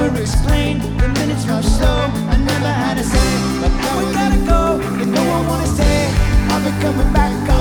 never explain. The minutes move slow, I never had a say. But now we gotta go, you know I wanna stay. I'll be coming back.